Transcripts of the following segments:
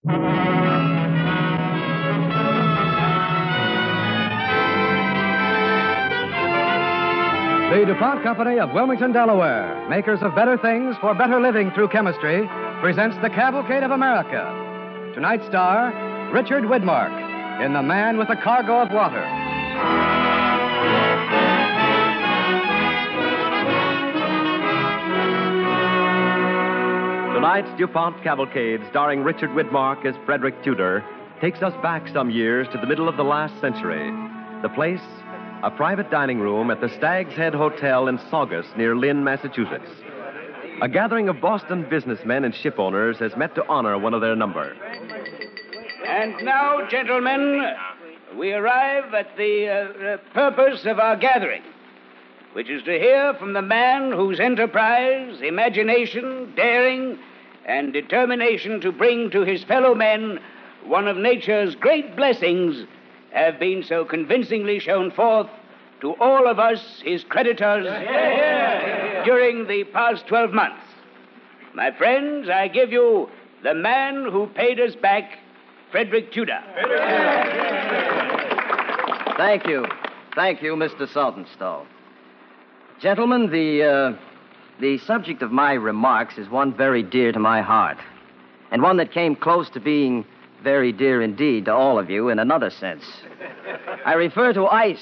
The DuPont Company of Wilmington, Delaware, makers of better things for better living through chemistry, presents The Cavalcade of America. Tonight's star, Richard Widmark, in The Man with a Cargo of Water. Tonight's DuPont Cavalcade, starring Richard Widmark as Frederick Tudor, takes us back some years to the middle of the last century. The place, a private dining room at the Stag's Head Hotel in Saugus, near Lynn, Massachusetts. A gathering of Boston businessmen and ship owners has met to honor one of their number. And now, gentlemen, we arrive at the purpose of our gathering, which is to hear from the man whose enterprise, imagination, daring, and determination to bring to his fellow men one of nature's great blessings have been so convincingly shown forth to all of us, his creditors, during the past 12 months. My friends, I give you the man who paid us back, Frederick Tudor. Thank you. Thank you, Mr. Saltonstall. Gentlemen, the subject of my remarks is one very dear to my heart, and one that came close to being very dear indeed to all of you in another sense. I refer to ice.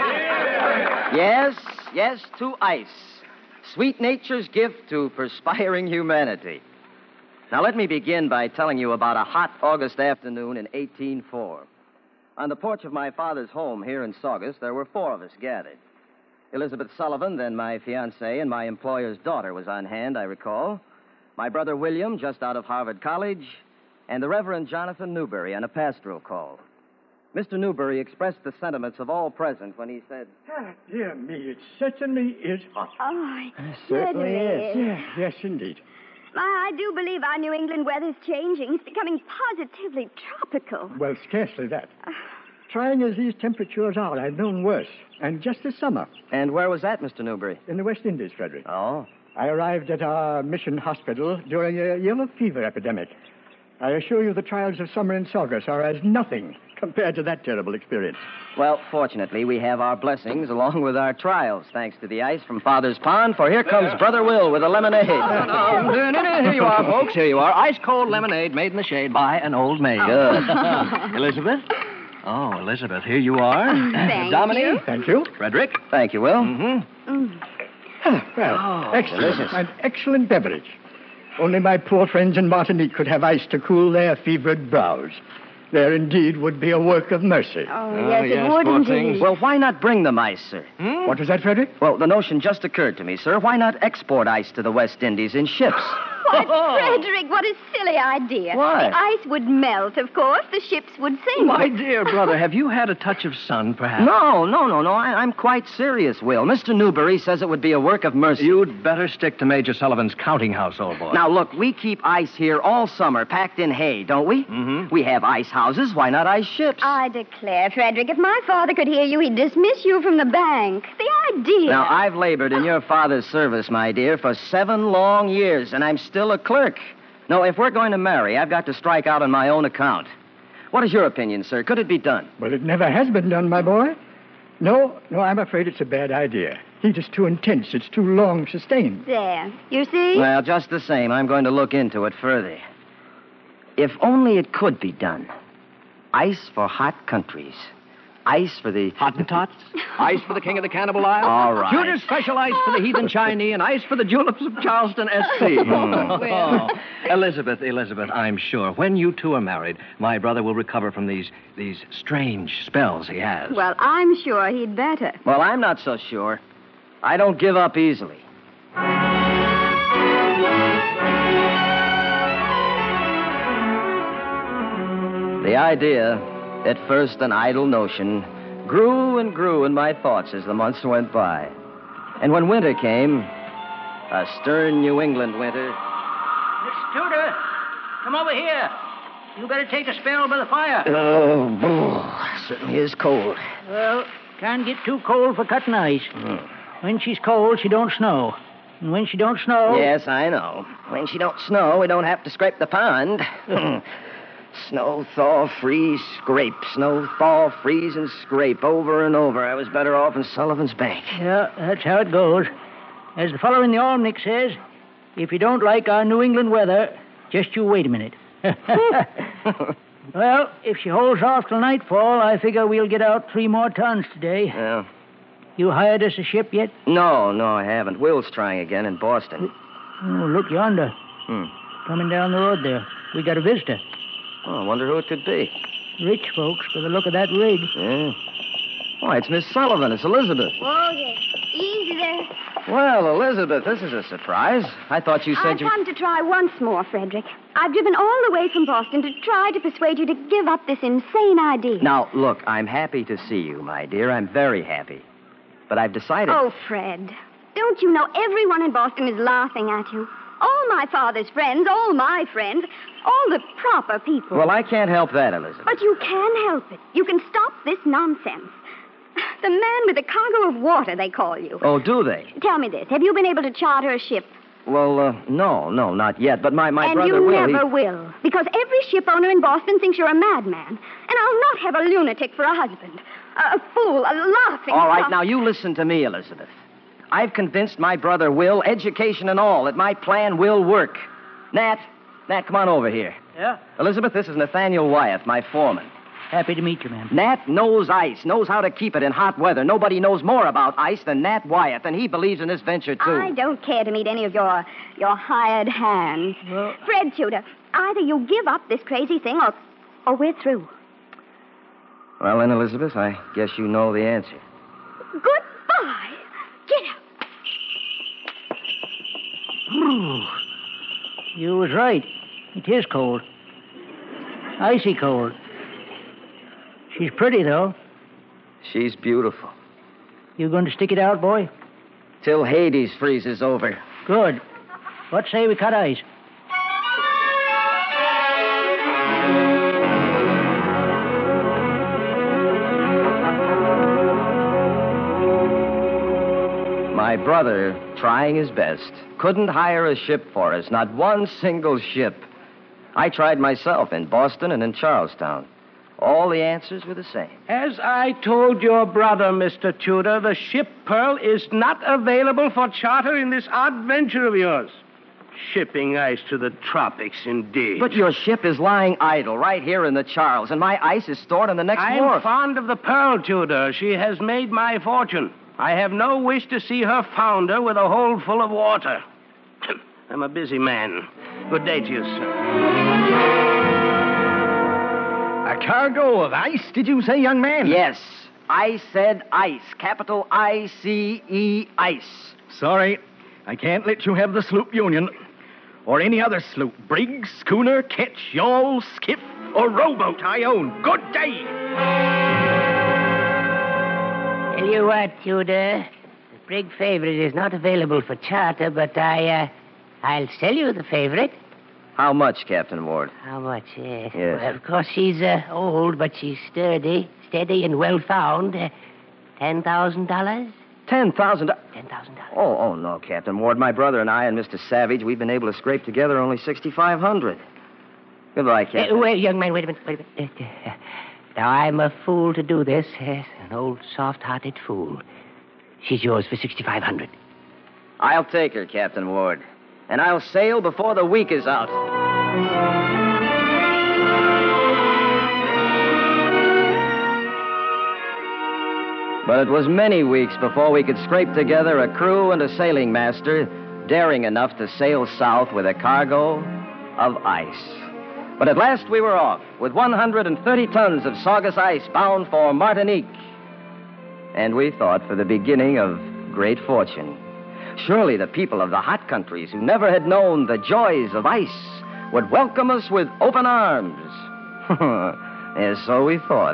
Yes, to ice. Sweet nature's gift to perspiring humanity. Now, let me begin by telling you about a hot August afternoon in 1804. On the porch of my father's home here in Saugus, there were 4 of us gathered. Elizabeth Sullivan, then my fiancée, and my employer's daughter was on hand, I recall. My brother William, just out of Harvard College, and the Reverend Jonathan Newberry on a pastoral call. Mr. Newberry expressed the sentiments of all present when he said, Dear me, it certainly is hot. Oh, it Certainly is. Yes, indeed. I do believe our New England weather's changing. It's becoming positively tropical. Well, scarcely that. Trying as these temperatures are, I've known worse. And just this summer. And where was that, Mr. Newberry? In the West Indies, Frederick. Oh. I arrived at our mission hospital during a yellow fever epidemic. I assure you the trials of summer in Saugus are as nothing compared to that terrible experience. Well, fortunately, we have our blessings along with our trials, thanks to the ice from Father's Pond, for here comes Brother Will with a lemonade. Here you are, folks. Here you are. Ice-cold lemonade made in the shade by an old maid. Good. Elizabeth? Oh, Elizabeth, here you are. Thank Dominique? you. Thank you. Frederick? Thank you, Will. Well, excellent. An excellent beverage. Only my poor friends in Martinique could have ice to cool their fevered brows. There indeed would be a work of mercy. Oh, yes, it would indeed. Well, why not bring them ice, sir? What was that, Frederick? Well, the notion just occurred to me, sir. Why not export ice to the West Indies in ships? Why, Frederick, what a silly idea. Why? The ice would melt, of course. The ships would sink. My dear brother, have you had a touch of sun, perhaps? No. I'm quite serious, Will. Mr. Newberry says it would be a work of mercy. You'd better stick to Major Sullivan's counting house, old boy. Now, look, we keep ice here all summer, packed in hay, don't we? Mm-hmm. We have ice houses. Why not ice ships? I declare, Frederick, if my father could hear you, he'd dismiss you from the bank. The idea. Now, I've labored in your father's service, my dear, for 7 long years, and I'm still a clerk. No, if we're going to marry, I've got to strike out on my own account. What is your opinion, sir? Could it be done? Well, it never has been done, my boy. No, I'm afraid it's a bad idea. Heat is too intense. It's too long sustained. There. You see? Well, just the same, I'm going to look into it further. If only it could be done. Ice for hot countries. Ice for the... Hottentots? Ice for the king of the Cannibal Isle? All right. Tudor's special ice for the heathen Chinese and ice for the juleps of Charleston, S.C. Well. Elizabeth, I'm sure when you two are married, my brother will recover from these strange spells he has. Well, I'm sure he'd better. Well, I'm not so sure. I don't give up easily. The idea, at first an idle notion, grew and grew in my thoughts as the months went by. And when winter came, a stern New England winter... Miss Tudor, come over here. You better take a spell by the fire. Oh, certainly is cold. Well, can't get too cold for cutting ice. When she's cold, she don't snow. And when she don't snow... Yes, I know. When she don't snow, we don't have to scrape the pond. Snow, thaw, freeze, scrape. Snow, thaw, freeze, and scrape. Over and over. I was better off in Sullivan's Bank. Yeah, that's how it goes. As the fellow in the almanac says, if you don't like our New England weather, just you wait a minute. Well, if she holds off till nightfall, I figure we'll get out 3 more tons today. Yeah. You hired us a ship yet? No, I haven't. Will's trying again in Boston. Oh, look yonder. Coming down the road there. We got a visitor. Oh, I wonder who it could be. Rich folks, by the look of that rig. Yeah. Why, it's Miss Sullivan. It's Elizabeth. Oh, yes. Easy there. Well, Elizabeth, this is a surprise. I thought you said I've come to try once more, Frederick. I've driven all the way from Boston to try to persuade you to give up this insane idea. Now, look, I'm happy to see you, my dear. I'm very happy. But I've decided... Oh, Fred, don't you know everyone in Boston is laughing at you? All my father's friends, all my friends, all the proper people. Well, I can't help that, Elizabeth. But you can help it. You can stop this nonsense. The man with the cargo of water, they call you. Oh, do they? Tell me this. Have you been able to charter a ship? Well, no, not yet. But my brother will. And you never will. Because every ship owner in Boston thinks you're a madman. And I'll not have a lunatic for a husband. A fool, a laughing... All right, now you listen to me, Elizabeth. I've convinced my brother Will, education and all, that my plan will work. Nat, come on over here. Yeah? Elizabeth, this is Nathaniel Wyeth, my foreman. Happy to meet you, ma'am. Nat knows ice, knows how to keep it in hot weather. Nobody knows more about ice than Nat Wyeth, and he believes in this venture, too. I don't care to meet any of your hired hands. Well... Fred Tudor, either you give up this crazy thing or we're through. Well, then, Elizabeth, I guess you know the answer. Goodbye. Get up. You was right. It is cold. Icy cold. She's pretty, though. She's beautiful. You going to stick it out, boy? Till Hades freezes over. Good. What say we cut ice? My brother, trying his best, couldn't hire a ship for us, not one single ship. I tried myself in Boston and in Charlestown. All the answers were the same. As I told your brother, Mr. Tudor, the ship Pearl is not available for charter in this odd venture of yours. Shipping ice to the tropics, indeed. But your ship is lying idle right here in the Charles, and my ice is stored on the next I'm wharf. fond of the Pearl, Tudor. She has made my fortune. I have no wish to see her founder with a hold full of water. I'm a busy man. Good day to you, sir. A cargo of ice, did you say, young man? Yes, I said ice. Capital I-C-E, ice. Sorry, I can't let you have the sloop Union. Or any other sloop. Brig, schooner, ketch, yawl, skiff, or rowboat I own. Good day. Tell you what, Tudor. The Brig Favorite is not available for charter, but I'll sell you the Favorite. How much, Captain Ward? How much? Yes. Yes. Well, of course, she's old, but she's sturdy, steady, and well found. $10,000? $10,000? $10,000. Oh, no, Captain Ward. My brother and I and Mr. Savage, we've been able to scrape together only $6,500. Goodbye, Captain. Well, young man, wait a minute. Now, I'm a fool to do this. Yes, an old, soft-hearted fool. She's yours for $6,500. I'll take her, Captain Ward. And I'll sail before the week is out. But it was many weeks before we could scrape together a crew and a sailing master daring enough to sail south with a cargo of ice. But at last we were off with 130 tons of Saugus ice bound for Martinique. And we thought for the beginning of great fortune. Surely the people of the hot countries who never had known the joys of ice would welcome us with open arms. Yes, so we thought.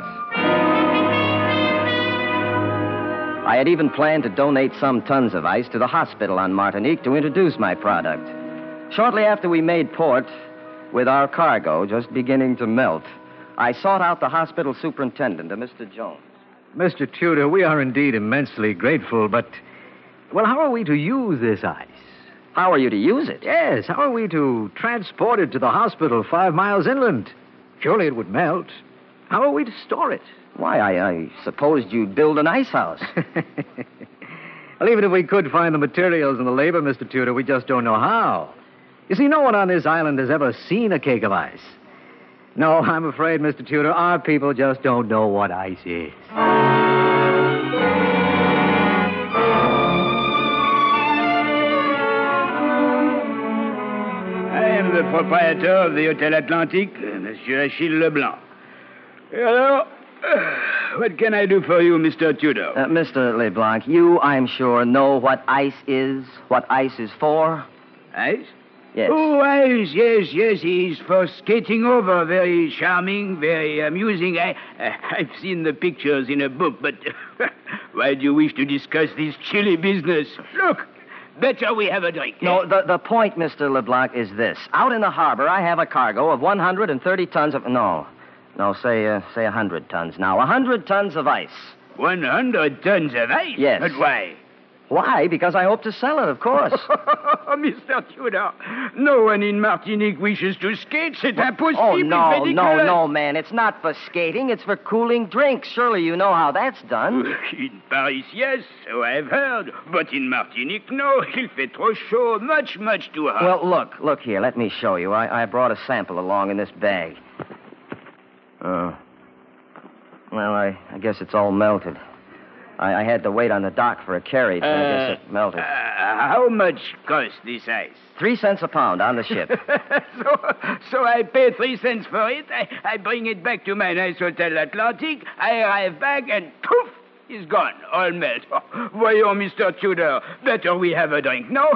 I had even planned to donate some tons of ice to the hospital on Martinique to introduce my product. Shortly after we made port, with our cargo just beginning to melt, I sought out the hospital superintendent, Mr. Jones. Mr. Tudor, we are indeed immensely grateful, but... Well, how are we to use this ice? How are you to use it? Yes, how are we to transport it to the hospital 5 miles inland? Surely it would melt. How are we to store it? Why, I supposed you'd build an ice house. Well, even if we could find the materials and the labor, Mr. Tudor, we just don't know how. You see, no one on this island has ever seen a cake of ice. No, I'm afraid, Mr. Tudor, our people just don't know what ice is. I am the proprietor of the Hotel Atlantique, Monsieur Achille Leblanc. Hello. What can I do for you, Mr. Tudor? Mr. LeBlanc, you, I'm sure, know what ice is, what ice is for. Ice? Yes. Oh, ice, yes. He's for skating over. Very charming, very amusing. I've seen the pictures in a book, but why do you wish to discuss this chilly business? Look, better we have a drink. No, the point, Mr. LeBlanc, is this. Out in the harbor, I have a cargo of 130 tons of... No, say 100 tons. Now, 100 tons of ice. 100 tons of ice? Yes. But why? Why? Because I hope to sell it, of course. Mr. Tudor, no one in Martinique wishes to skate. C'est impossible. Oh, no, man. It's not for skating. It's for cooling drinks. Surely you know how that's done. In Paris, yes, so I've heard. But in Martinique, no. Il fait trop chaud. Much too hot. Well, look here. Let me show you. I brought a sample along in this bag. Well, I guess it's all melted. I had to wait on the dock for a carriage, and I guess it melted. How much cost this ice? 3 cents a pound on the ship. so I pay 3 cents for it. I bring it back to my nice Hotel Atlantique. I arrive back, and poof, it's gone. All melt. Voyons, Mr. Tudor. Better we have a drink, no?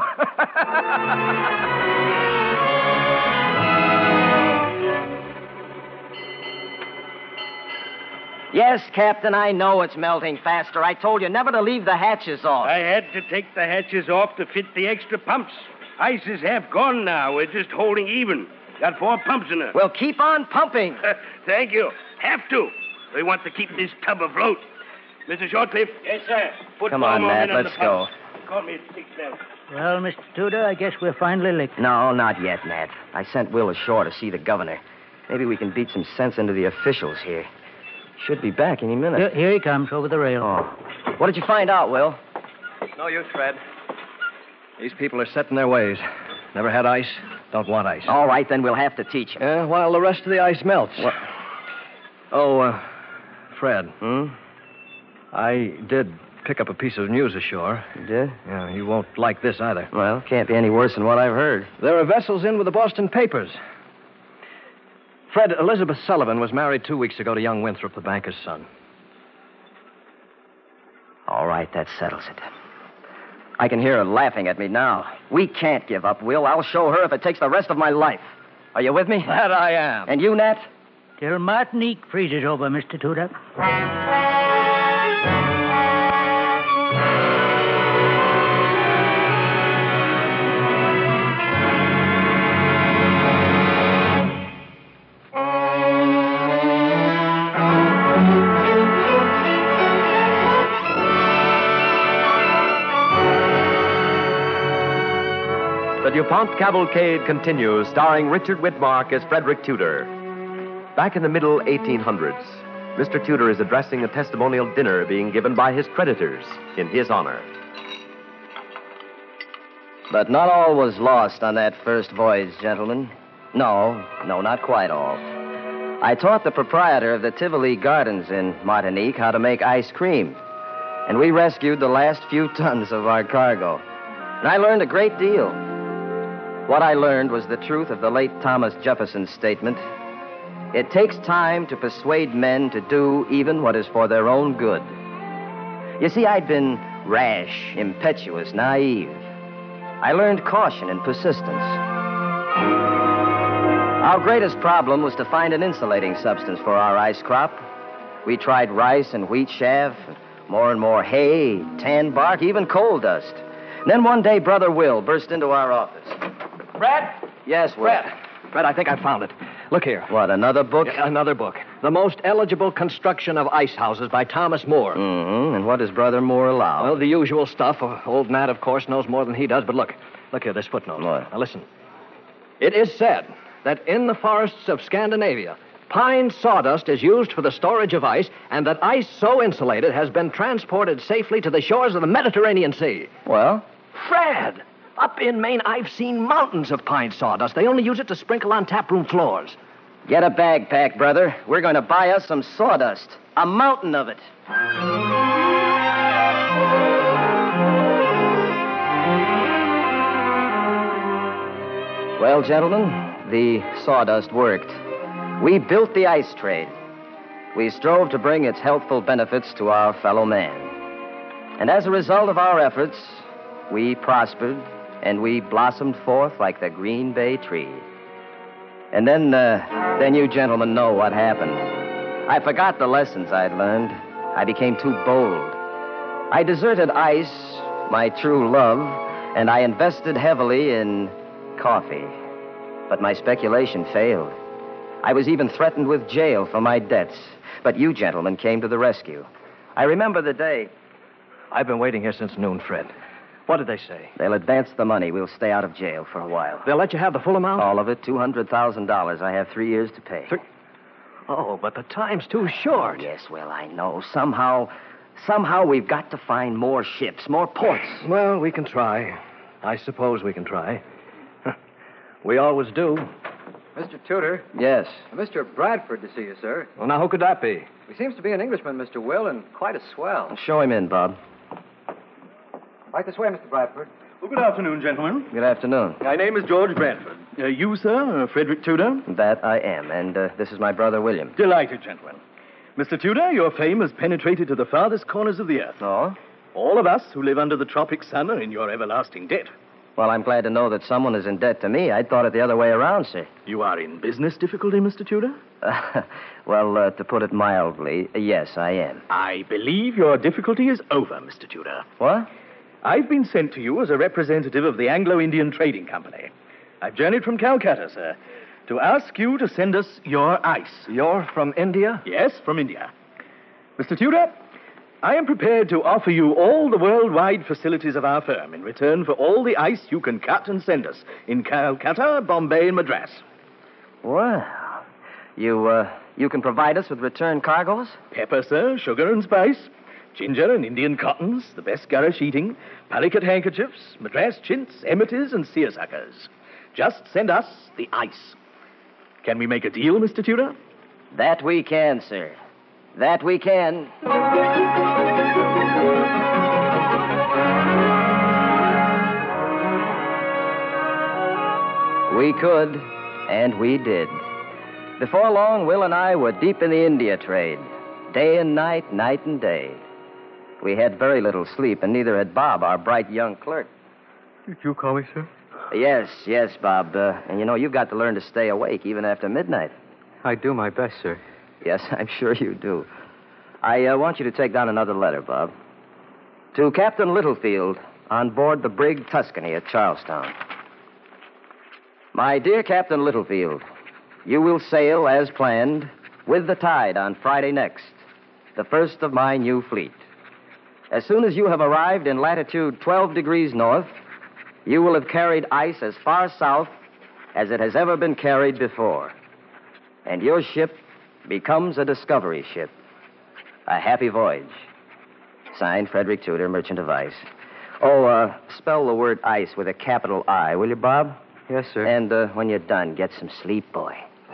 Yes, Captain, I know it's melting faster. I told you never to leave the hatches off. I had to take the hatches off to fit the extra pumps. Ice is half gone now. We're just holding even. Got 4 pumps in her. Well, keep on pumping. Thank you. Have to. We want to keep this tub afloat. Mr. Shortcliffe? Yes, sir. Come on, Nat, let's go. Call me at 6 now. Well, Mr. Tudor, I guess we're finally licked. No, not yet, Nat. I sent Will ashore to see the governor. Maybe we can beat some sense into the officials here. Should be back any minute. Here he comes, over the rail. Oh. What did you find out, Will? No use, Fred. These people are set in their ways. Never had ice, don't want ice. All right, then we'll have to teach them. While the rest of the ice melts. What? Oh, Fred. I did pick up a piece of news ashore. You did? Yeah, you won't like this either. Well, can't be any worse than what I've heard. There are vessels in with the Boston papers. Fred, Elizabeth Sullivan was married 2 weeks ago to young Winthrop, the banker's son. All right, that settles it. I can hear her laughing at me now. We can't give up, Will. I'll show her if it takes the rest of my life. Are you with me? That I am. And you, Nat? Till Martinique freezes over, Mr. Tudor. The DuPont Cavalcade continues, starring Richard Widmark as Frederick Tudor. Back in the middle 1800s, Mr. Tudor is addressing a testimonial dinner being given by his creditors in his honor. But not all was lost on that first voyage, gentlemen. No, not quite all. I taught the proprietor of the Tivoli Gardens in Martinique how to make ice cream. And we rescued the last few tons of our cargo. And I learned a great deal. What I learned was the truth of the late Thomas Jefferson's statement. It takes time to persuade men to do even what is for their own good. You see, I'd been rash, impetuous, naive. I learned caution and persistence. Our greatest problem was to find an insulating substance for our ice crop. We tried rice and wheat chaff, more and more hay, tan bark, even coal dust. And then one day, Brother Will burst into our office. Fred? Yes, Will. Fred, I think I found it. Look here. What, another book? Yeah, another book. The Most Eligible Construction of Ice Houses by Thomas Moore. Mm-hmm. And what does Brother Moore allow? Well, the usual stuff. Old Nat, of course, knows more than he does. But look here, this footnote. What? Now, listen. It is said that in the forests of Scandinavia, Pine sawdust is used for the storage of ice, and that ice so insulated has been transported safely to the shores of the Mediterranean Sea. Well? Fred, up in Maine, I've seen mountains of pine sawdust. They only use it to sprinkle on taproom floors. Get a bag pack, brother. We're going to buy us some sawdust. A mountain of it. Well, gentlemen, the sawdust worked. We built the ice trade. We strove to bring its healthful benefits to our fellow man. And as a result of our efforts, we prospered and we blossomed forth like the Green Bay tree. And then you gentlemen know what happened. I forgot the lessons I'd learned. I became too bold. I deserted ice, my true love, and I invested heavily in coffee. But my speculation failed. I was even threatened with jail for my debts. But you gentlemen came to the rescue. I remember the day. I've been waiting here since noon, Fred. What did they say? They'll advance the money. We'll stay out of jail for a while. They'll let you have the full amount? All of it, $200,000. I have 3 years to pay. Oh, but the time's too short. Yes, well, I know. Somehow we've got to find more ships, more ports. Well, we can try. I suppose we can try. We always do. Mr. Tudor? Yes. Mr. Bradford to see you, sir. Well, now, who could that be? He seems to be an Englishman, Mr. Will, and quite a swell. Show him in, Bob. Right this way, Mr. Bradford. Well, good afternoon, gentlemen. Good afternoon. My name is George Bradford. You, sir, Frederick Tudor? That I am, and this is my brother, William. Delighted, gentlemen. Mr. Tudor, your fame has penetrated to the farthest corners of the earth. Oh? All of us who live under the tropic sun are in your everlasting debt. Well, I'm glad to know that someone is in debt to me. I'd thought it the other way around, sir. You are in business difficulty, Mr. Tudor? Well, to put it mildly, yes, I am. I believe your difficulty is over, Mr. Tudor. What? I've been sent to you as a representative of the Anglo-Indian Trading Company. I've journeyed from Calcutta, sir, to ask you to send us your ice. You're from India? Yes, from India. Mr. Tudor, I am prepared to offer you all the worldwide facilities of our firm in return for all the ice you can cut and send us in Calcutta, Bombay, and Madras. Well, you can provide us with return cargoes? Pepper, sir, sugar and spice, ginger and Indian cottons, the best Gurra sheeting, Palicut handkerchiefs, Madras chintz, emities, and seersuckers. Just send us the ice. Can we make a deal, Mr. Tudor? That we can, sir. That we can. We could, and we did. Before long, Will and I were deep in the India trade. Day and night, night and day. We had very little sleep, and neither had Bob, our bright young clerk. Did you call me, sir? Yes, Bob. And you know, you've got to learn to stay awake even after midnight. I do my best, sir. Yes, I'm sure you do. I want you to take down another letter, Bob. To Captain Littlefield, on board the brig Tuscany at Charlestown. My dear Captain Littlefield, you will sail, as planned, with the tide on Friday next, the first of my new fleet. As soon as you have arrived in latitude 12 degrees north, you will have carried ice as far south as it has ever been carried before. And your ship becomes a discovery ship. A happy voyage. Signed, Frederick Tudor, Merchant of Ice. Oh, spell the word ice with a capital I, will you, Bob? Yes, sir. And when you're done, get some sleep, boy.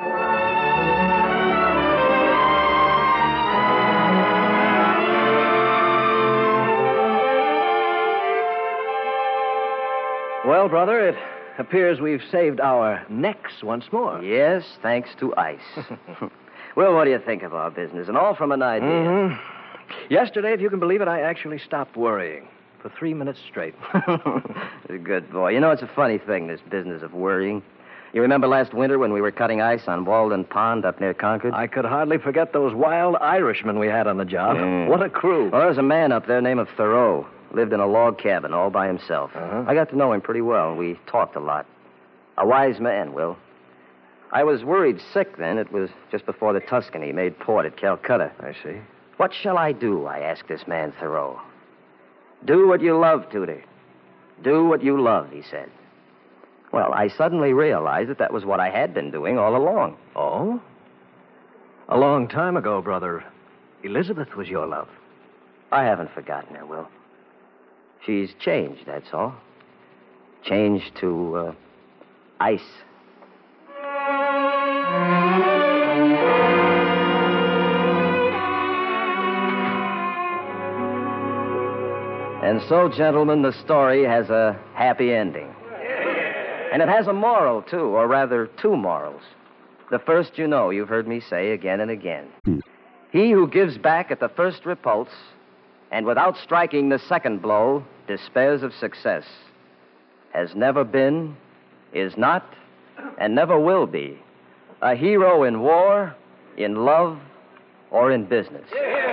Well, brother, it appears we've saved our necks once more. Yes, thanks to ice. Well, what do you think of our business? And all from an idea. Mm-hmm. Yesterday, if you can believe it, I actually stopped worrying for 3 minutes straight. Good boy. You know, it's a funny thing, this business of worrying. You remember last winter when we were cutting ice on Walden Pond up near Concord? I could hardly forget those wild Irishmen we had on the job. What a crew. Well, there was a man up there named Thoreau. Lived in a log cabin all by himself. I got to know him pretty well. We talked a lot. A wise man, Will. I was worried sick then. It was just before the Tuscany made port at Calcutta. I see. What shall I do? I asked this man, Thoreau. Do what you love, Tudor. Do what you love, he said. Well, I suddenly realized that was what I had been doing all along. Oh? A long time ago, brother. Elizabeth was your love. I haven't forgotten her, Will. She's changed, that's all. Changed to, ice. And so, gentlemen, the story has a happy ending. And it has a moral, too, or rather, two morals. The first, you know, you've heard me say again and again. He who gives back at the first repulse, and without striking the second blow, despairs of success, has never been, is not, and never will be a hero in war, in love, or in business.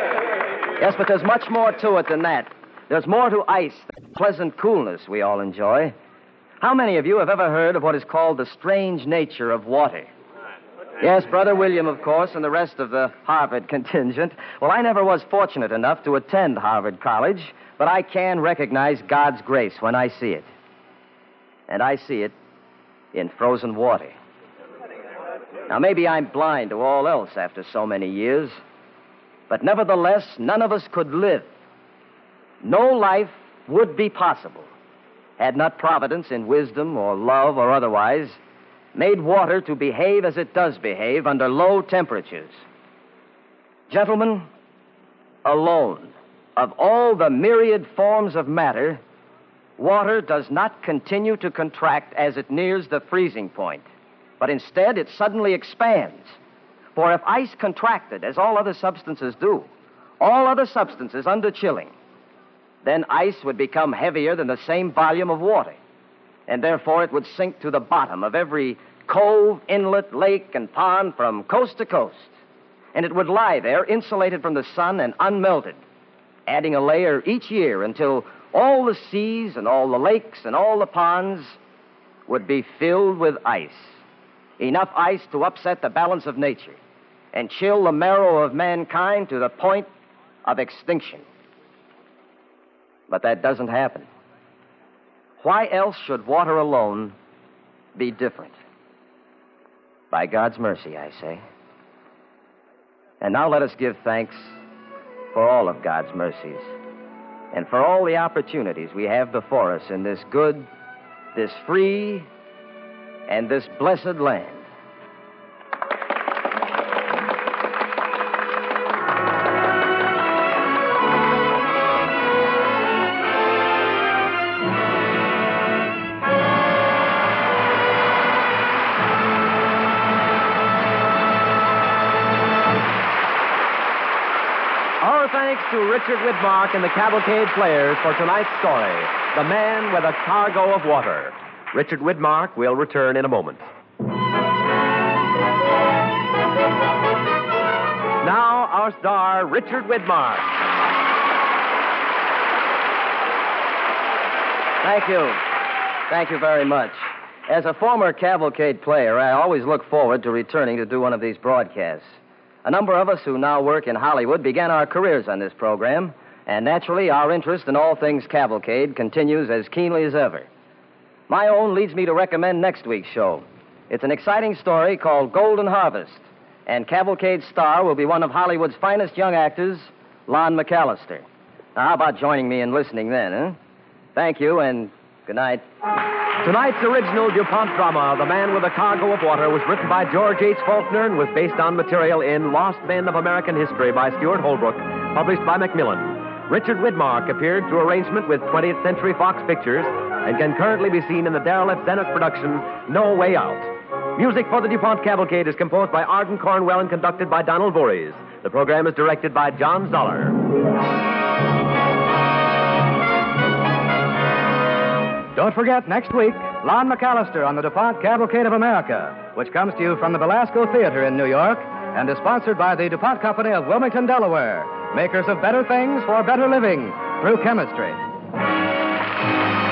Yes, but there's much more to it than that. There's more to ice than the pleasant coolness we all enjoy. How many of you have ever heard of what is called the strange nature of water? Yes, Brother William, of course, and the rest of the Harvard contingent. Well, I never was fortunate enough to attend Harvard College, but I can recognize God's grace when I see it. And I see it in frozen water. Now, maybe I'm blind to all else after so many years, but nevertheless, none of us could live. No life would be possible had not Providence, in wisdom or love or otherwise, made water to behave as it does behave under low temperatures. Gentlemen, alone, of all the myriad forms of matter, water does not continue to contract as it nears the freezing point, but instead it suddenly expands. For if ice contracted, as all other substances do, all other substances under chilling, then ice would become heavier than the same volume of water, and therefore it would sink to the bottom of every cove, inlet, lake, and pond from coast to coast, and it would lie there insulated from the sun and unmelted, adding a layer each year until all the seas and all the lakes and all the ponds would be filled with ice, enough ice to upset the balance of nature and chill the marrow of mankind to the point of extinction. But that doesn't happen. Why else should water alone be different? By God's mercy, I say. And now let us give thanks for all of God's mercies and for all the opportunities we have before us in this good, this free, and this blessed land. Thanks to Richard Widmark and the Cavalcade Players for tonight's story, The Man with a Cargo of Water. Richard Widmark will return in a moment. Now, our star, Richard Widmark. Thank you. Thank you very much. As a former Cavalcade player, I always look forward to returning to do one of these broadcasts. A number of us who now work in Hollywood began our careers on this program, and naturally our interest in all things Cavalcade continues as keenly as ever. My own leads me to recommend next week's show. It's an exciting story called Golden Harvest, and Cavalcade's star will be one of Hollywood's finest young actors, Lon McAllister. Now, how about joining me in listening then, huh? Thank you, and good night. Tonight's original DuPont drama, The Man with a Cargo of Water, was written by George H. Faulkner and was based on material in Lost Men of American History by Stuart Holbrook, published by Macmillan. Richard Widmark appeared through arrangement with 20th Century Fox Pictures and can currently be seen in the Darrell F. Zanuck production, No Way Out. Music for the DuPont Cavalcade is composed by Arden Cornwell and conducted by Donald Voorhees. The program is directed by John Zoller. Don't forget, next week, Lon McAllister on the DuPont Cavalcade of America, which comes to you from the Belasco Theater in New York and is sponsored by the DuPont Company of Wilmington, Delaware, makers of better things for better living through chemistry.